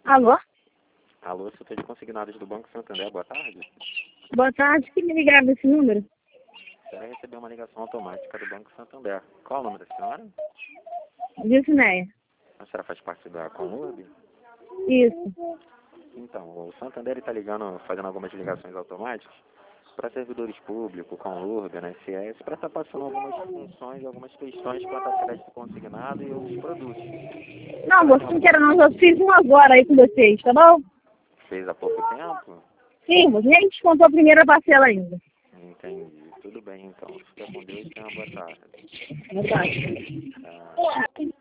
Alô? Alô, setor de consignados do Banco Santander, boa tarde. Boa tarde, que me ligaram desse número? A senhora recebeu uma ligação automática do Banco Santander. Qual o nome da senhora? Disneia. A senhora faz parte da Conurb? Isso. Então, o Santander está ligando, fazendo algumas ligações automáticas para servidores públicos, Conurb, INSS, para estar passando algumas funções, algumas questões quanto a crédito consignado e outros produtos. Não, você não quer não, já fiz um agora aí com vocês, tá bom? Fez há pouco tempo? Sim, você nem descontou a primeira parcela ainda. Entendi. Tudo bem, então. Fica com Deus e tenha uma boa tarde. Boa tarde. Ah,